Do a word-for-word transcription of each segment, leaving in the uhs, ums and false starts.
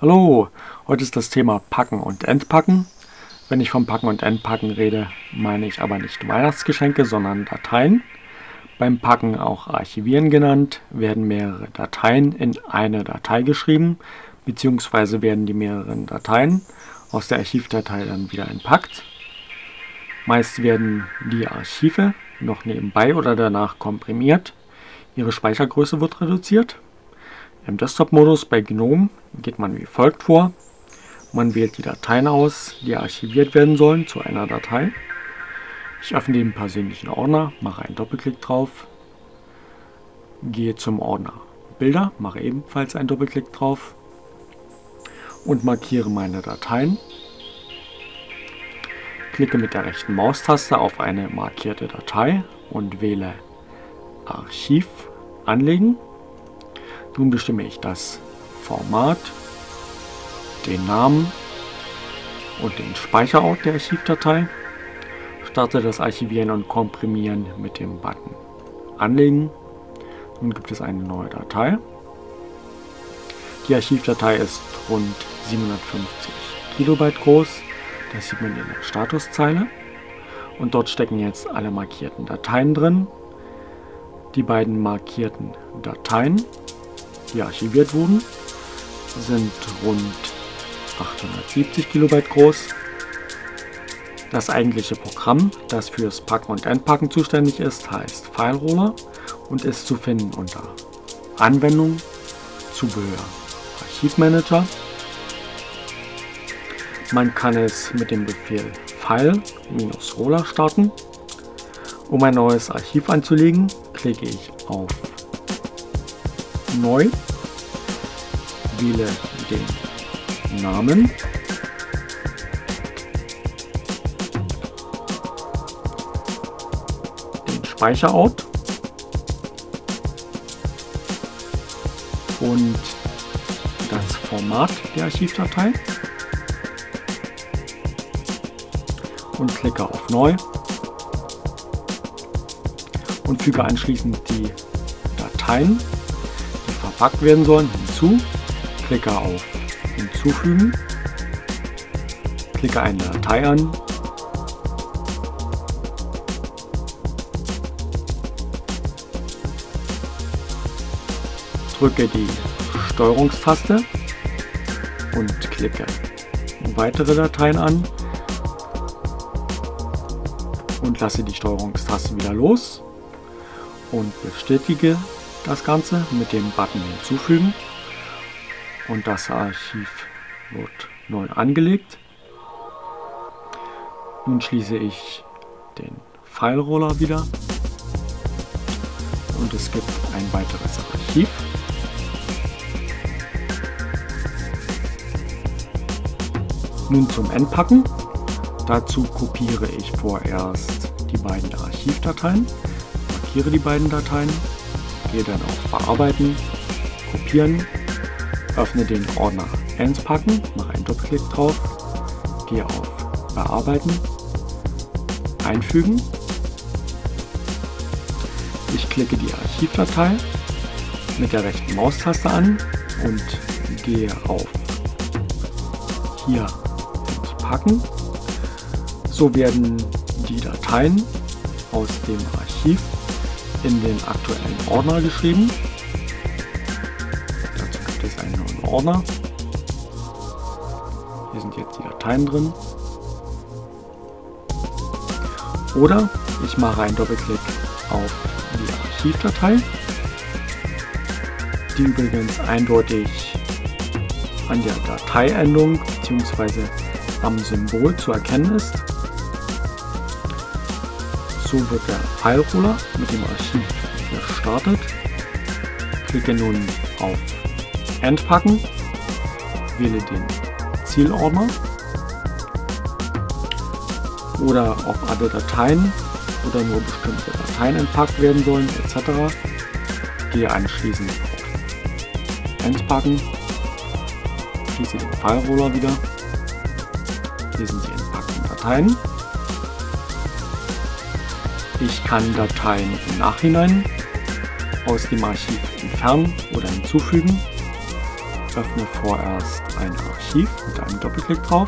Hallo, heute ist das Thema Packen und Entpacken. Wenn ich vom Packen und Entpacken rede, meine ich aber nicht Weihnachtsgeschenke, sondern Dateien. Beim Packen, auch Archivieren genannt, werden mehrere Dateien in eine Datei geschrieben, beziehungsweise werden die mehreren Dateien aus der Archivdatei dann wieder entpackt. Meist werden die Archive noch nebenbei oder danach komprimiert. Ihre Speichergröße wird reduziert. Im Desktop-Modus bei GNOME geht man wie folgt vor. Man wählt die Dateien aus, die archiviert werden sollen, zu einer Datei. Ich öffne den persönlichen Ordner, mache einen Doppelklick drauf, gehe zum Ordner Bilder, mache ebenfalls einen Doppelklick drauf und markiere meine Dateien. Klicke mit der rechten Maustaste auf eine markierte Datei und wähle Archiv anlegen. Nun bestimme ich das Format, den Namen und den Speicherort der Archivdatei. Starte das Archivieren und Komprimieren mit dem Button Anlegen. Nun gibt es eine neue Datei. Die Archivdatei ist rund siebenhundertfünfzig Kilobyte groß. Das sieht man in der Statuszeile. Und dort stecken jetzt alle markierten Dateien drin. Die beiden markierten Dateien, die archiviert wurden, sind rund achthundertsiebzig Kilobyte groß. Das eigentliche Programm, das fürs Packen und Entpacken zuständig ist, heißt FileRoller und ist zu finden unter Anwendung, Zubehör, Archivmanager. Man kann es mit dem Befehl File-Roller starten. Um ein neues Archiv anzulegen, klicke ich auf Neu, wähle den Namen, den Speicherort und das Format der Archivdatei und klicke auf Neu und füge anschließend die Dateien, die verpackt werden sollen, hinzu. Klicke auf Hinzufügen, klicke eine Datei an, drücke die Steuerungstaste und klicke weitere Dateien an und lasse die Steuerungstaste wieder los und bestätige das Ganze mit dem Button Hinzufügen. Und das Archiv wird neu angelegt. Nun schließe ich den FileRoller wieder und es gibt ein weiteres Archiv. Nun zum Entpacken. Dazu kopiere ich vorerst die beiden Archivdateien, markiere die beiden Dateien, gehe dann auf Bearbeiten, Kopieren, öffne den Ordner Entpacken, mache einen Doppelklick drauf, gehe auf Bearbeiten, Einfügen. Ich klicke die Archivdatei mit der rechten Maustaste an und gehe auf hier Entpacken. So werden die Dateien aus dem Archiv in den aktuellen Ordner geschrieben. Einen neuen Ordner. Hier sind jetzt die Dateien drin. Oder ich mache einen Doppelklick auf die Archivdatei, die übrigens eindeutig an der Dateiendung bzw. am Symbol zu erkennen ist. So wird der FileRoller mit dem Archiv gestartet. Klicke nun auf Entpacken, wähle den Zielordner oder ob alle Dateien oder nur bestimmte Dateien entpackt werden sollen et cetera. Gehe anschließend auf Entpacken, schließe den FileRoller wieder. Hier sind die entpackten Dateien. Ich kann Dateien im Nachhinein aus dem Archiv entfernen oder hinzufügen. öffne vorerst ein Archiv mit einem Doppelklick drauf.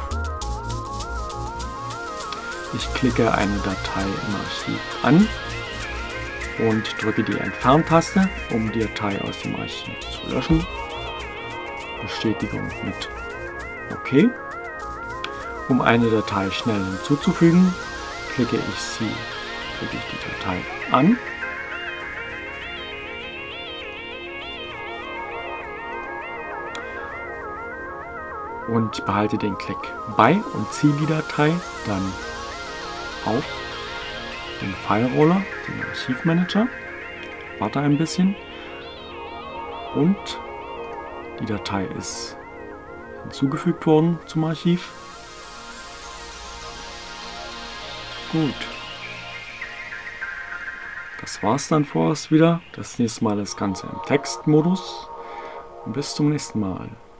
Ich klicke eine Datei im Archiv an und drücke die Entferntaste, um die Datei aus dem Archiv zu löschen. Bestätigung mit OK. Um eine Datei schnell hinzuzufügen, klicke ich sie, klicke ich die Datei an. Und behalte den Klick bei und ziehe die Datei dann auf den File-Roller, den Archivmanager. Warte ein bisschen. Und die Datei ist hinzugefügt worden zum Archiv. Gut. Das war's dann vorerst wieder. Das nächste Mal das Ganze im Textmodus. Und bis zum nächsten Mal.